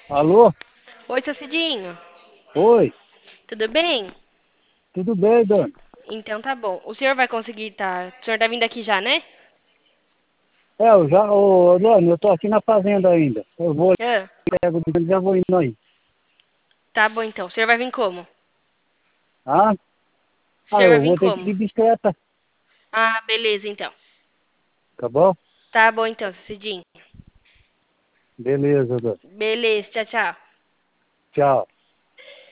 Alô? Oi, seu Cidinho. Oi, Tudo bem? tudo bem, dona? Então tá bom. O senhor vai conseguir, tá? O senhor tá vindo aqui já, né? Dona, eu tô aqui na fazenda ainda. Eu vou, Ah, pego, já vou indo aí. tá bom então. O senhor vai vir como? Ah? O senhor vai Eu vir vou ter que ir como? de bicicleta, Ah, beleza então. tá bom? Tá bom então, seu Cidinho. Beleza, dona. Beleza, tchau, tchau. Tchau.